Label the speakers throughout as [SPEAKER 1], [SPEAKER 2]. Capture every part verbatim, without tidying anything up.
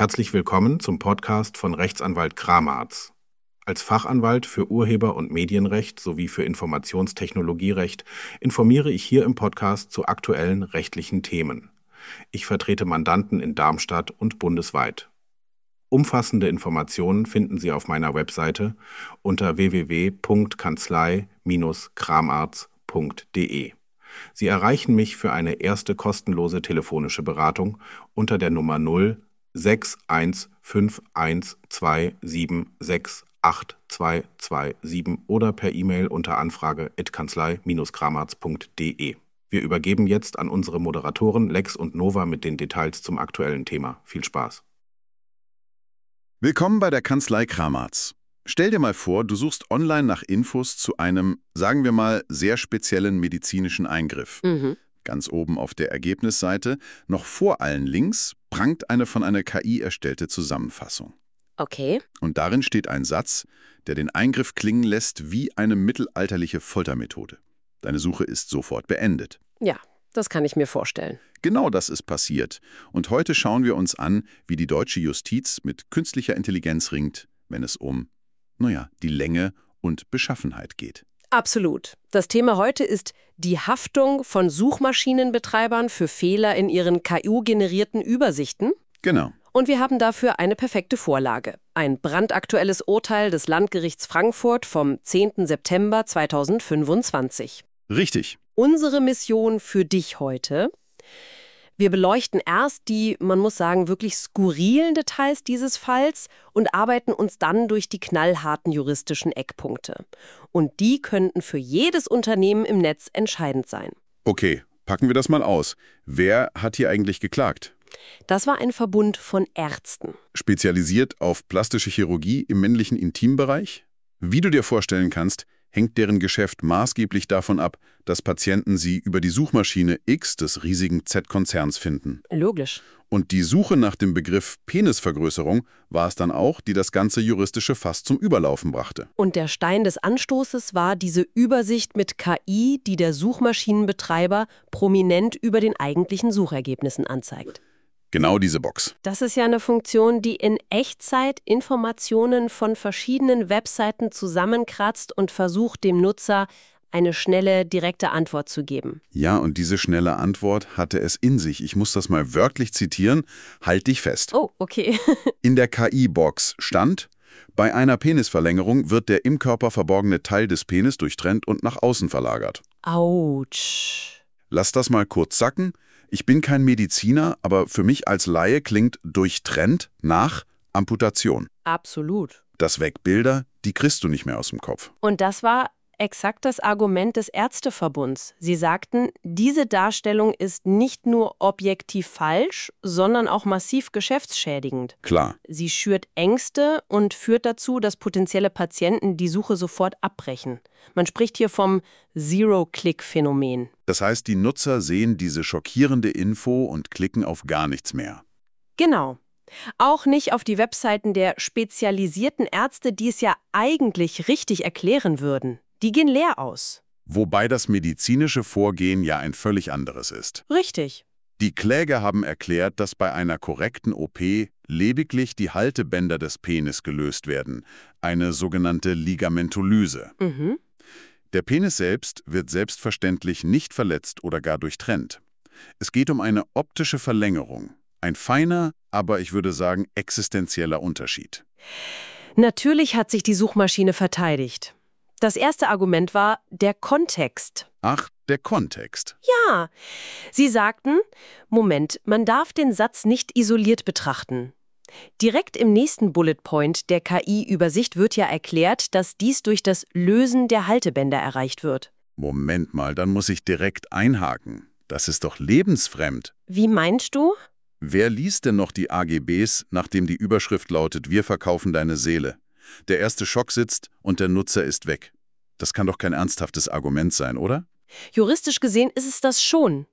[SPEAKER 1] Herzlich willkommen zum Podcast von Rechtsanwalt Kramarz. Als Fachanwalt für Urheber- und Medienrecht sowie für Informationstechnologierecht informiere ich hier im Podcast zu aktuellen rechtlichen Themen. Ich vertrete Mandanten in Darmstadt und bundesweit. Umfassende Informationen finden Sie auf meiner Webseite unter w w w punkt kanzlei Bindestrich kramarz punkt d e. Sie erreichen mich für eine erste kostenlose telefonische Beratung unter der Nummer null sechs eins fünf eins zwei sieben sechs acht zwei zwei sieben oder per E-Mail unter anfrage at kanzlei Bindestrich kramarz punkt d e. Wir übergeben jetzt an unsere Moderatoren Lex und Nova mit den Details zum aktuellen Thema. Viel Spaß.
[SPEAKER 2] Willkommen bei der Kanzlei Kramarz. Stell dir mal vor, du suchst online nach Infos zu einem, sagen wir mal, sehr speziellen medizinischen Eingriff.
[SPEAKER 3] Mhm.
[SPEAKER 2] Ganz oben auf der Ergebnisseite, noch vor allen Links, prangt eine von einer K I erstellte Zusammenfassung.
[SPEAKER 3] Okay.
[SPEAKER 2] Und darin steht ein Satz, der den Eingriff klingen lässt wie eine mittelalterliche Foltermethode. Deine Suche ist sofort beendet.
[SPEAKER 3] Ja, das kann ich mir vorstellen.
[SPEAKER 2] Genau das ist passiert. Und heute schauen wir uns an, wie die deutsche Justiz mit künstlicher Intelligenz ringt, wenn es um, naja, die Länge und Beschaffenheit geht.
[SPEAKER 3] Absolut. Das Thema heute ist die Haftung von Suchmaschinenbetreibern für Fehler in ihren K I-generierten Übersichten.
[SPEAKER 2] Genau.
[SPEAKER 3] Und wir haben dafür eine perfekte Vorlage. Ein brandaktuelles Urteil des Landgerichts Frankfurt vom zehnten September zweitausendfünfundzwanzig.
[SPEAKER 2] Richtig.
[SPEAKER 3] Unsere Mission für dich heute: Wir beleuchten erst die, man muss sagen, wirklich skurrilen Details dieses Falls und arbeiten uns dann durch die knallharten juristischen Eckpunkte. Und die könnten für jedes Unternehmen im Netz entscheidend sein.
[SPEAKER 2] Okay, packen wir das mal aus. Wer hat hier eigentlich geklagt?
[SPEAKER 3] Das war ein Verbund von Ärzten.
[SPEAKER 2] Spezialisiert auf plastische Chirurgie im männlichen Intimbereich? Wie du dir vorstellen kannst, hängt deren Geschäft maßgeblich davon ab, dass Patienten sie über die Suchmaschine X des riesigen Z-Konzerns finden.
[SPEAKER 3] Logisch.
[SPEAKER 2] Und die Suche nach dem Begriff Penisvergrößerung war es dann auch, die das ganze juristische Fass zum Überlaufen brachte.
[SPEAKER 3] Und der Stein des Anstoßes war diese Übersicht mit K I, die der Suchmaschinenbetreiber prominent über den eigentlichen Suchergebnissen anzeigt.
[SPEAKER 2] Genau diese Box.
[SPEAKER 3] Das ist ja eine Funktion, die in Echtzeit Informationen von verschiedenen Webseiten zusammenkratzt und versucht, dem Nutzer eine schnelle, direkte Antwort zu geben.
[SPEAKER 2] Ja, und diese schnelle Antwort hatte es in sich. Ich muss das mal wörtlich zitieren. Halt dich fest.
[SPEAKER 3] Oh, okay.
[SPEAKER 2] In der K I-Box stand: Bei einer Penisverlängerung wird der im Körper verborgene Teil des Penis durchtrennt und nach außen verlagert.
[SPEAKER 3] Autsch.
[SPEAKER 2] Lass das mal kurz sacken. Ich bin kein Mediziner, aber für mich als Laie klingt durchtrennt nach Amputation.
[SPEAKER 3] Absolut.
[SPEAKER 2] Das weckt Bilder, die kriegst du nicht mehr aus dem Kopf.
[SPEAKER 3] Und das war exakt das Argument des Ärzteverbunds. Sie sagten, diese Darstellung ist nicht nur objektiv falsch, sondern auch massiv geschäftsschädigend.
[SPEAKER 2] Klar.
[SPEAKER 3] Sie schürt Ängste und führt dazu, dass potenzielle Patienten die Suche sofort abbrechen. Man spricht hier vom Zero-Click-Phänomen.
[SPEAKER 2] Das heißt, die Nutzer sehen diese schockierende Info und klicken auf gar nichts mehr.
[SPEAKER 3] Genau. Auch nicht auf die Webseiten der spezialisierten Ärzte, die es ja eigentlich richtig erklären würden. Die gehen leer aus.
[SPEAKER 2] Wobei das medizinische Vorgehen ja ein völlig anderes ist.
[SPEAKER 3] Richtig.
[SPEAKER 2] Die Kläger haben erklärt, dass bei einer korrekten O P lediglich die Haltebänder des Penis gelöst werden, eine sogenannte Ligamentolyse.
[SPEAKER 3] Mhm.
[SPEAKER 2] Der Penis selbst wird selbstverständlich nicht verletzt oder gar durchtrennt. Es geht um eine optische Verlängerung. Ein feiner, aber ich würde sagen existenzieller Unterschied.
[SPEAKER 3] Natürlich hat sich die Suchmaschine verteidigt. Das erste Argument war der Kontext.
[SPEAKER 2] Ach, der Kontext.
[SPEAKER 3] Ja, sie sagten, Moment, man darf den Satz nicht isoliert betrachten. Direkt im nächsten Bullet Point der K I-Übersicht wird ja erklärt, dass dies durch das Lösen der Haltebänder erreicht wird.
[SPEAKER 2] Moment mal, dann muss ich direkt einhaken. Das ist doch lebensfremd.
[SPEAKER 3] Wie meinst du?
[SPEAKER 2] Wer liest denn noch die A G Bs, nachdem die Überschrift lautet, wir verkaufen deine Seele? Der erste Schock sitzt und der Nutzer ist weg. Das kann doch kein ernsthaftes Argument sein, oder?
[SPEAKER 3] Juristisch gesehen ist es das schon.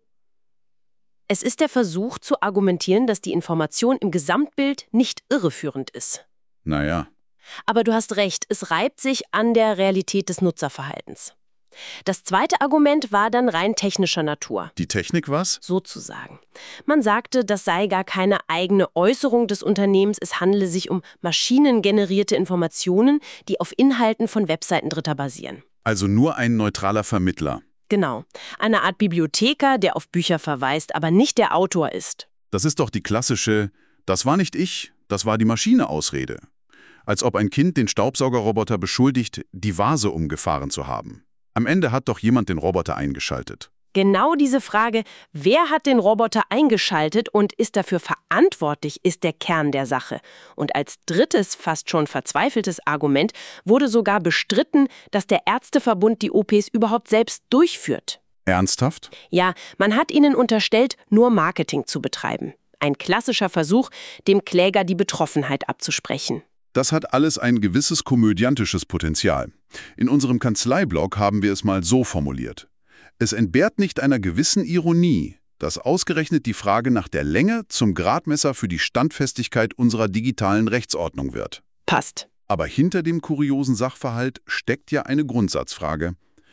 [SPEAKER 3] Es ist der Versuch zu argumentieren, dass die Information im Gesamtbild nicht irreführend ist.
[SPEAKER 2] Naja.
[SPEAKER 3] Aber du hast recht, es reibt sich an der Realität des Nutzerverhaltens. Das zweite Argument war dann rein technischer Natur.
[SPEAKER 2] Die Technik was?
[SPEAKER 3] Sozusagen. Man sagte, das sei gar keine eigene Äußerung des Unternehmens, es handele sich um maschinengenerierte Informationen, die auf Inhalten von Webseiten Dritter basieren.
[SPEAKER 2] Also nur ein neutraler Vermittler.
[SPEAKER 3] Genau. Eine Art Bibliothekar, der auf Bücher verweist, aber nicht der Autor ist.
[SPEAKER 2] Das ist doch die klassische „Das war nicht ich, das war die Maschine"-Ausrede. Als ob ein Kind den Staubsaugerroboter beschuldigt, die Vase umgefahren zu haben. Am Ende hat doch jemand den Roboter eingeschaltet.
[SPEAKER 3] Genau diese Frage, wer hat den Roboter eingeschaltet und ist dafür verantwortlich, ist der Kern der Sache. Und als drittes, fast schon verzweifeltes Argument wurde sogar bestritten, dass der Ärzteverbund die O Ps überhaupt selbst durchführt.
[SPEAKER 2] Ernsthaft?
[SPEAKER 3] Ja, man hat ihnen unterstellt, nur Marketing zu betreiben. Ein klassischer Versuch, dem Kläger die Betroffenheit abzusprechen.
[SPEAKER 2] Das hat alles ein gewisses komödiantisches Potenzial. In unserem Kanzleiblog haben wir es mal so formuliert. Es entbehrt nicht einer gewissen Ironie, dass ausgerechnet die Frage nach der Länge zum Gradmesser für die Standfestigkeit unserer digitalen Rechtsordnung wird.
[SPEAKER 3] Passt.
[SPEAKER 2] Aber hinter dem kuriosen Sachverhalt steckt ja eine Grundsatzfrage.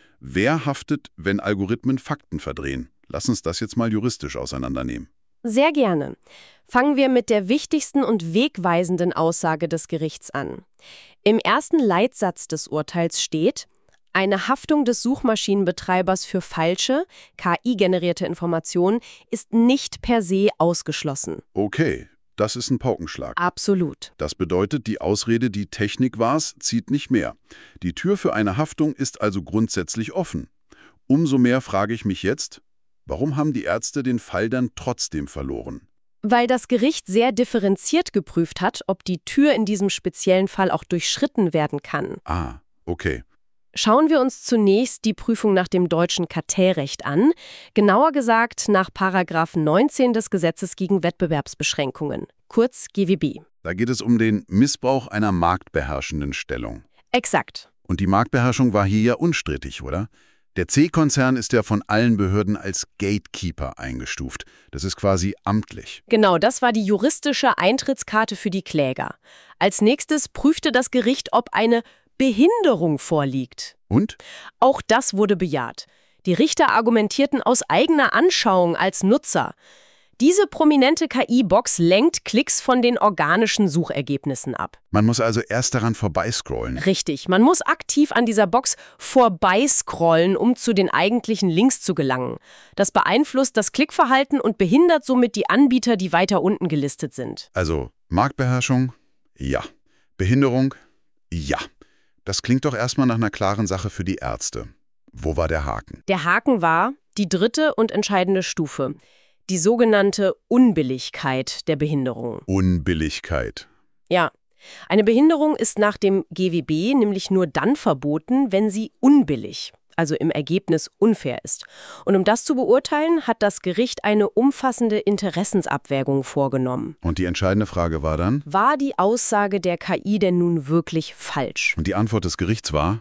[SPEAKER 2] Wer haftet, wenn Algorithmen Fakten verdrehen? Lass uns das jetzt mal juristisch auseinandernehmen.
[SPEAKER 3] Sehr gerne. Fangen wir mit der wichtigsten und wegweisenden Aussage des Gerichts an. Im ersten Leitsatz des Urteils steht: Eine Haftung des Suchmaschinenbetreibers für falsche, K I-generierte Informationen ist nicht per se ausgeschlossen.
[SPEAKER 2] Okay, das ist ein Paukenschlag.
[SPEAKER 3] Absolut.
[SPEAKER 2] Das bedeutet, die Ausrede, die Technik war's, zieht nicht mehr. Die Tür für eine Haftung ist also grundsätzlich offen. Umso mehr frage ich mich jetzt, warum haben die Ärzte den Fall dann trotzdem verloren?
[SPEAKER 3] Weil das Gericht sehr differenziert geprüft hat, ob die Tür in diesem speziellen Fall auch durchschritten werden kann.
[SPEAKER 2] Ah, okay.
[SPEAKER 3] Schauen wir uns zunächst die Prüfung nach dem deutschen Kartellrecht an, genauer gesagt nach Paragraph neunzehn des Gesetzes gegen Wettbewerbsbeschränkungen, kurz G W B.
[SPEAKER 2] Da geht es um den Missbrauch einer marktbeherrschenden Stellung.
[SPEAKER 3] Exakt.
[SPEAKER 2] Und die Marktbeherrschung war hier ja unstrittig, oder? Der C-Konzern ist ja von allen Behörden als Gatekeeper eingestuft. Das ist quasi amtlich.
[SPEAKER 3] Genau, das war die juristische Eintrittskarte für die Kläger. Als nächstes prüfte das Gericht, ob eine Behinderung vorliegt.
[SPEAKER 2] Und?
[SPEAKER 3] Auch das wurde bejaht. Die Richter argumentierten aus eigener Anschauung als Nutzer. Diese prominente K I-Box lenkt Klicks von den organischen Suchergebnissen ab.
[SPEAKER 2] Man muss also erst daran vorbeiscrollen.
[SPEAKER 3] Richtig, man muss aktiv an dieser Box vorbeiscrollen, um zu den eigentlichen Links zu gelangen. Das beeinflusst das Klickverhalten und behindert somit die Anbieter, die weiter unten gelistet sind.
[SPEAKER 2] Also Marktbeherrschung? Ja. Behinderung? Ja. Das klingt doch erstmal nach einer klaren Sache für die Ärzte. Wo war der Haken?
[SPEAKER 3] Der Haken war die dritte und entscheidende Stufe. Die sogenannte Unbilligkeit der Behinderung.
[SPEAKER 2] Unbilligkeit.
[SPEAKER 3] Ja. Eine Behinderung ist nach dem G W B nämlich nur dann verboten, wenn sie unbillig, also im Ergebnis unfair ist. Und um das zu beurteilen, hat das Gericht eine umfassende Interessensabwägung vorgenommen.
[SPEAKER 2] Und die entscheidende Frage war dann?
[SPEAKER 3] War die Aussage der K I denn nun wirklich falsch?
[SPEAKER 2] Und die Antwort des Gerichts war?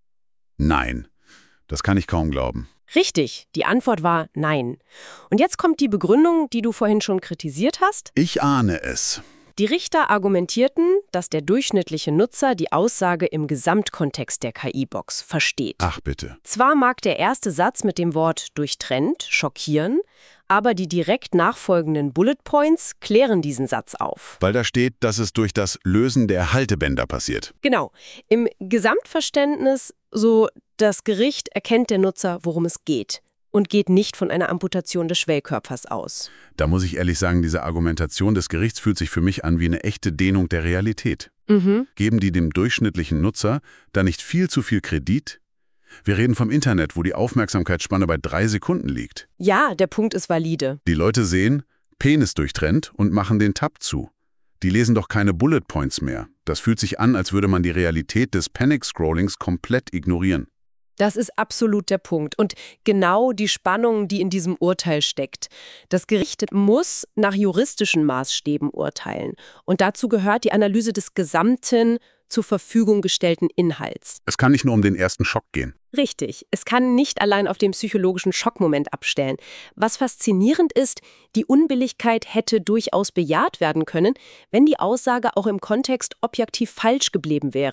[SPEAKER 2] Nein. Das kann ich kaum glauben.
[SPEAKER 3] Richtig, die Antwort war nein. Und jetzt kommt die Begründung, die du vorhin schon kritisiert hast.
[SPEAKER 2] Ich ahne es.
[SPEAKER 3] Die Richter argumentierten, dass der durchschnittliche Nutzer die Aussage im Gesamtkontext der K I-Box versteht.
[SPEAKER 2] Ach bitte.
[SPEAKER 3] Zwar mag der erste Satz mit dem Wort durchtrennt schockieren, aber die direkt nachfolgenden Bullet Points klären diesen Satz auf.
[SPEAKER 2] Weil da steht, dass es durch das Lösen der Haltebänder passiert.
[SPEAKER 3] Genau. Im Gesamtverständnis, so das Gericht erkennt der Nutzer, worum es geht. Und geht nicht von einer Amputation des Schwellkörpers aus.
[SPEAKER 2] Da muss ich ehrlich sagen, diese Argumentation des Gerichts fühlt sich für mich an wie eine echte Dehnung der Realität.
[SPEAKER 3] Mhm.
[SPEAKER 2] Geben die dem durchschnittlichen Nutzer da nicht viel zu viel Kredit? Wir reden vom Internet, wo die Aufmerksamkeitsspanne bei drei Sekunden liegt.
[SPEAKER 3] Ja, der Punkt ist valide.
[SPEAKER 2] Die Leute sehen, Penis durchtrennt und machen den Tab zu. Die lesen doch keine Bullet Points mehr. Das fühlt sich an, als würde man die Realität des Panic-Scrollings komplett ignorieren.
[SPEAKER 3] Das ist absolut der Punkt und genau die Spannung, die in diesem Urteil steckt. Das Gericht muss nach juristischen Maßstäben urteilen und dazu gehört die Analyse des gesamten zur Verfügung gestellten Inhalts.
[SPEAKER 2] Es kann nicht nur um den ersten Schock gehen.
[SPEAKER 3] Richtig, es kann nicht allein auf den psychologischen Schockmoment abstellen. Was faszinierend ist, die Unbilligkeit hätte durchaus bejaht werden können, wenn die Aussage auch im Kontext objektiv falsch geblieben wäre.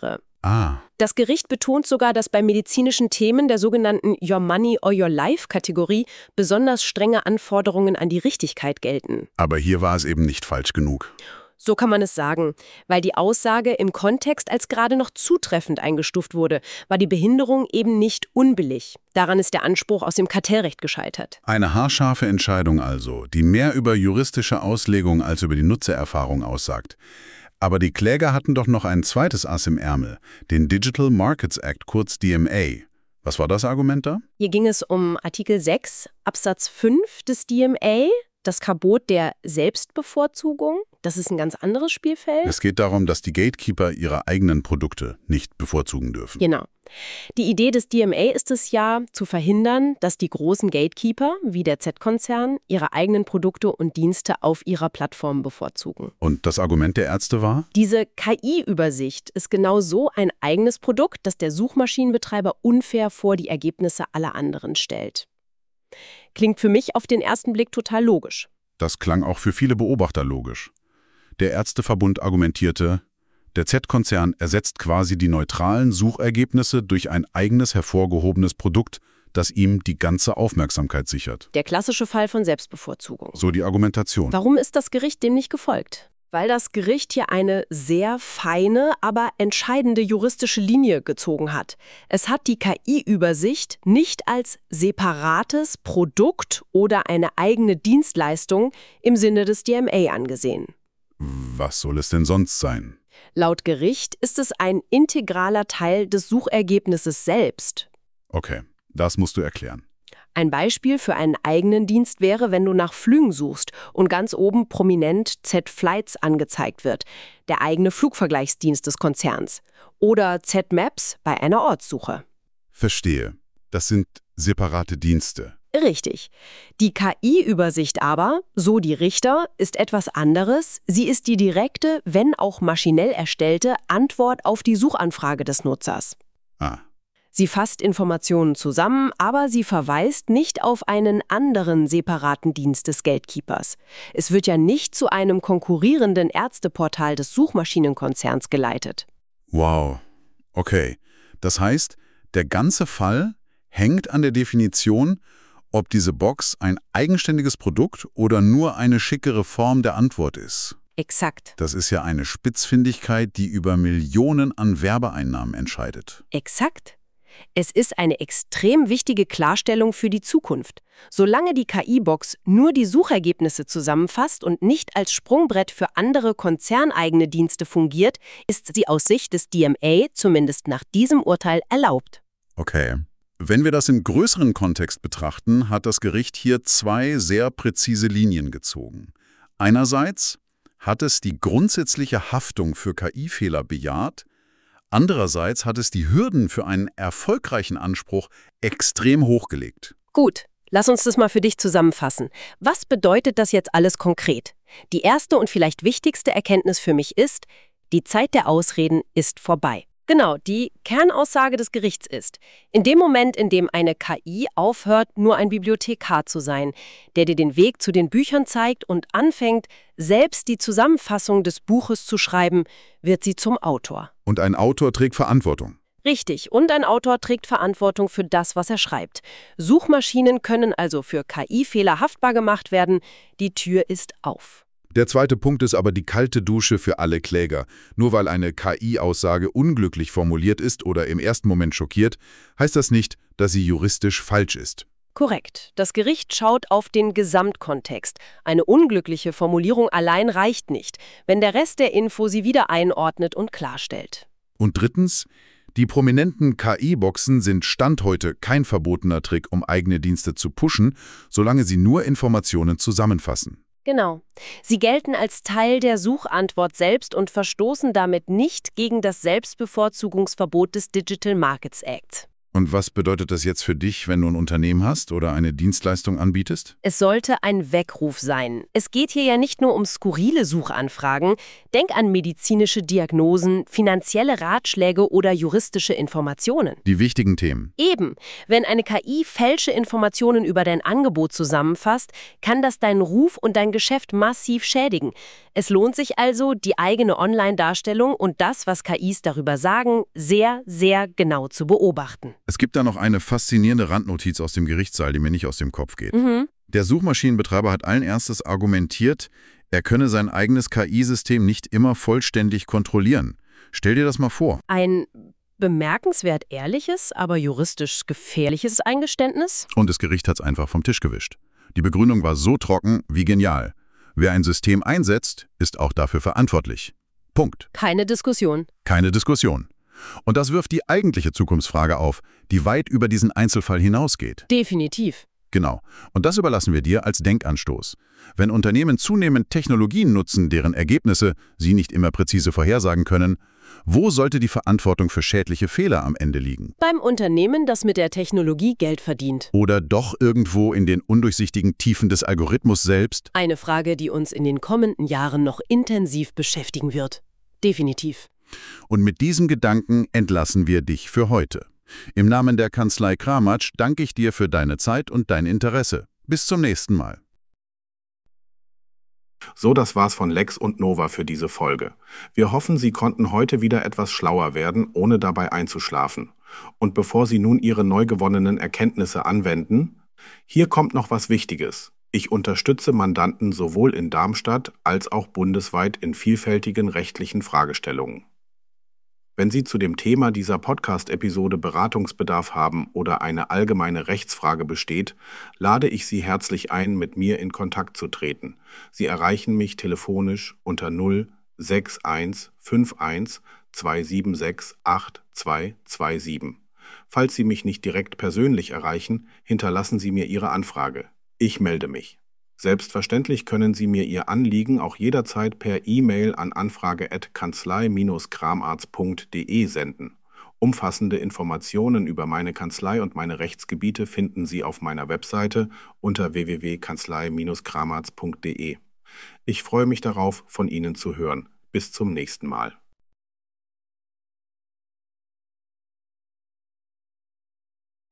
[SPEAKER 2] Ah.
[SPEAKER 3] Das Gericht betont sogar, dass bei medizinischen Themen der sogenannten Your Money or Your Life-Kategorie besonders strenge Anforderungen an die Richtigkeit gelten.
[SPEAKER 2] Aber hier war es eben nicht falsch genug.
[SPEAKER 3] So kann man es sagen. Weil die Aussage im Kontext als gerade noch zutreffend eingestuft wurde, war die Behinderung eben nicht unbillig. Daran ist der Anspruch aus dem Kartellrecht gescheitert.
[SPEAKER 2] Eine haarscharfe Entscheidung also, die mehr über juristische Auslegung als über die Nutzererfahrung aussagt. Aber die Kläger hatten doch noch ein zweites Ass im Ärmel, den Digital Markets Act, kurz D M A. Was war das Argument da?
[SPEAKER 3] Hier ging es um Artikel sechs, Absatz fünf des D M A, das Verbot der Selbstbevorzugung. Das ist ein ganz anderes Spielfeld.
[SPEAKER 2] Es geht darum, dass die Gatekeeper ihre eigenen Produkte nicht bevorzugen dürfen.
[SPEAKER 3] Genau. Die Idee des D M A ist es ja, zu verhindern, dass die großen Gatekeeper, wie der Z-Konzern, ihre eigenen Produkte und Dienste auf ihrer Plattform bevorzugen.
[SPEAKER 2] Und das Argument der Ärzte war?
[SPEAKER 3] Diese K I-Übersicht ist genau so ein eigenes Produkt, das der Suchmaschinenbetreiber unfair vor die Ergebnisse aller anderen stellt. Klingt für mich auf den ersten Blick total logisch.
[SPEAKER 2] Das klang auch für viele Beobachter logisch. Der Ärzteverbund argumentierte, der Z-Konzern ersetzt quasi die neutralen Suchergebnisse durch ein eigenes hervorgehobenes Produkt, das ihm die ganze Aufmerksamkeit sichert.
[SPEAKER 3] Der klassische Fall von Selbstbevorzugung.
[SPEAKER 2] So die Argumentation.
[SPEAKER 3] Warum ist das Gericht dem nicht gefolgt? Weil das Gericht hier eine sehr feine, aber entscheidende juristische Linie gezogen hat. Es hat die K I-Übersicht nicht als separates Produkt oder eine eigene Dienstleistung im Sinne des D M A angesehen.
[SPEAKER 2] Was soll es denn sonst sein?
[SPEAKER 3] Laut Gericht ist es ein integraler Teil des Suchergebnisses selbst.
[SPEAKER 2] Okay, das musst du erklären.
[SPEAKER 3] Ein Beispiel für einen eigenen Dienst wäre, wenn du nach Flügen suchst und ganz oben prominent Z-Flights angezeigt wird, der eigene Flugvergleichsdienst des Konzerns. Oder Z-Maps bei einer Ortssuche.
[SPEAKER 2] Verstehe. Das sind separate Dienste.
[SPEAKER 3] Richtig. Die K I-Übersicht aber, so die Richter, ist etwas anderes. Sie ist die direkte, wenn auch maschinell erstellte, Antwort auf die Suchanfrage des Nutzers.
[SPEAKER 2] Ah.
[SPEAKER 3] Sie fasst Informationen zusammen, aber sie verweist nicht auf einen anderen separaten Dienst des Gatekeepers. Es wird ja nicht zu einem konkurrierenden Ärzteportal des Suchmaschinenkonzerns geleitet.
[SPEAKER 2] Wow. Okay. Das heißt, der ganze Fall hängt an der Definition, ob diese Box ein eigenständiges Produkt oder nur eine schickere Form der Antwort ist.
[SPEAKER 3] Exakt.
[SPEAKER 2] Das ist ja eine Spitzfindigkeit, die über Millionen an Werbeeinnahmen entscheidet.
[SPEAKER 3] Exakt. Es ist eine extrem wichtige Klarstellung für die Zukunft. Solange die K I-Box nur die Suchergebnisse zusammenfasst und nicht als Sprungbrett für andere konzerneigene Dienste fungiert, ist sie aus Sicht des D M A zumindest nach diesem Urteil erlaubt.
[SPEAKER 2] Okay. Wenn wir das im größeren Kontext betrachten, hat das Gericht hier zwei sehr präzise Linien gezogen. Einerseits hat es die grundsätzliche Haftung für K I-Fehler bejaht, andererseits hat es die Hürden für einen erfolgreichen Anspruch extrem hochgelegt.
[SPEAKER 3] Gut, lass uns das mal für dich zusammenfassen. Was bedeutet das jetzt alles konkret? Die erste und vielleicht wichtigste Erkenntnis für mich ist, die Zeit der Ausreden ist vorbei. Genau, die Kernaussage des Gerichts ist, in dem Moment, in dem eine K I aufhört, nur ein Bibliothekar zu sein, der dir den Weg zu den Büchern zeigt und anfängt, selbst die Zusammenfassung des Buches zu schreiben, wird sie zum Autor.
[SPEAKER 2] Und ein Autor trägt Verantwortung.
[SPEAKER 3] Richtig, und ein Autor trägt Verantwortung für das, was er schreibt. Suchmaschinen können also für K I-Fehler haftbar gemacht werden. Die Tür ist auf.
[SPEAKER 2] Der zweite Punkt ist aber die kalte Dusche für alle Kläger. Nur weil eine K I-Aussage unglücklich formuliert ist oder im ersten Moment schockiert, heißt das nicht, dass sie juristisch falsch ist.
[SPEAKER 3] Korrekt. Das Gericht schaut auf den Gesamtkontext. Eine unglückliche Formulierung allein reicht nicht, wenn der Rest der Info sie wieder einordnet und klarstellt.
[SPEAKER 2] Und drittens, die prominenten K I-Boxen sind Stand heute kein verbotener Trick, um eigene Dienste zu pushen, solange sie nur Informationen zusammenfassen.
[SPEAKER 3] Genau. Sie gelten als Teil der Suchantwort selbst und verstoßen damit nicht gegen das Selbstbevorzugungsverbot des Digital Markets Act.
[SPEAKER 2] Und was bedeutet das jetzt für dich, wenn du ein Unternehmen hast oder eine Dienstleistung anbietest?
[SPEAKER 3] Es sollte ein Weckruf sein. Es geht hier ja nicht nur um skurrile Suchanfragen. Denk an medizinische Diagnosen, finanzielle Ratschläge oder juristische Informationen.
[SPEAKER 2] Die wichtigen Themen.
[SPEAKER 3] Eben, wenn eine K I falsche Informationen über dein Angebot zusammenfasst, kann das deinen Ruf und dein Geschäft massiv schädigen. Es lohnt sich also, die eigene Online-Darstellung und das, was K Is darüber sagen, sehr, sehr genau zu beobachten.
[SPEAKER 2] Es gibt da noch eine faszinierende Randnotiz aus dem Gerichtssaal, die mir nicht aus dem Kopf geht.
[SPEAKER 3] Mhm.
[SPEAKER 2] Der Suchmaschinenbetreiber hat allen Ernstes argumentiert, er könne sein eigenes K I-System nicht immer vollständig kontrollieren. Stell dir das mal vor.
[SPEAKER 3] Ein bemerkenswert ehrliches, aber juristisch gefährliches Eingeständnis?
[SPEAKER 2] Und das Gericht hat es einfach vom Tisch gewischt. Die Begründung war so trocken wie genial. Wer ein System einsetzt, ist auch dafür verantwortlich. Punkt.
[SPEAKER 3] Keine Diskussion.
[SPEAKER 2] Keine Diskussion. Und das wirft die eigentliche Zukunftsfrage auf, die weit über diesen Einzelfall hinausgeht.
[SPEAKER 3] Definitiv.
[SPEAKER 2] Genau. Und das überlassen wir dir als Denkanstoß. Wenn Unternehmen zunehmend Technologien nutzen, deren Ergebnisse sie nicht immer präzise vorhersagen können, wo sollte die Verantwortung für schädliche Fehler am Ende liegen?
[SPEAKER 3] Beim Unternehmen, das mit der Technologie Geld verdient.
[SPEAKER 2] Oder doch irgendwo in den undurchsichtigen Tiefen des Algorithmus selbst?
[SPEAKER 3] Eine Frage, die uns in den kommenden Jahren noch intensiv beschäftigen wird. Definitiv.
[SPEAKER 2] Und mit diesem Gedanken entlassen wir dich für heute. Im Namen der Kanzlei Kramatsch danke ich dir für deine Zeit und dein Interesse. Bis zum nächsten Mal.
[SPEAKER 1] So, das war's von Lex und Nova für diese Folge. Wir hoffen, Sie konnten heute wieder etwas schlauer werden, ohne dabei einzuschlafen. Und bevor Sie nun Ihre neu gewonnenen Erkenntnisse anwenden, hier kommt noch was Wichtiges. Ich unterstütze Mandanten sowohl in Darmstadt als auch bundesweit in vielfältigen rechtlichen Fragestellungen. Wenn Sie zu dem Thema dieser Podcast-Episode Beratungsbedarf haben oder eine allgemeine Rechtsfrage besteht, lade ich Sie herzlich ein, mit mir in Kontakt zu treten. Sie erreichen mich telefonisch unter null sechs eins fünf eins zwei sieben sechs acht zwei zwei sieben. Falls Sie mich nicht direkt persönlich erreichen, hinterlassen Sie mir Ihre Anfrage. Ich melde mich. Selbstverständlich können Sie mir Ihr Anliegen auch jederzeit per E-Mail an anfrage at kanzlei Bindestrich kramarz punkt de senden. Umfassende Informationen über meine Kanzlei und meine Rechtsgebiete finden Sie auf meiner Webseite unter w w w punkt kanzlei Bindestrich kramarz punkt de. Ich freue mich darauf, von Ihnen zu hören. Bis zum nächsten Mal.